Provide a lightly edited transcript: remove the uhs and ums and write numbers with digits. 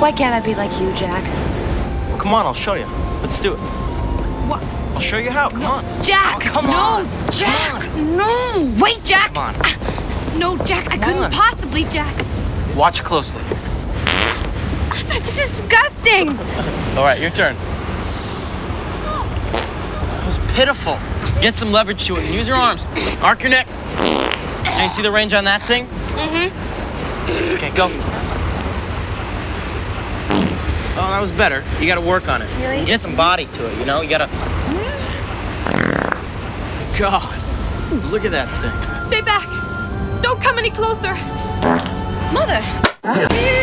Why can't I be like you, Jack? Well, come on, I'll show you. Let's do it. What? I'll show you how. Come on. Jack! Oh, come no, on. Jack! No! Wait, Jack! Come on. No, Jack, I couldn't on. possibly, Jack. Watch closely. That's disgusting! All right, your turn. That was pitiful. Get some leverage to it and use your arms. Arc your neck. Can you see the range on that thing? Mm-hmm. Okay, go. Oh, that was better. You gotta work on it. Really? Get some body to it, you know? You gotta... God, look at that thing. Stay back! Don't come any closer! Mother!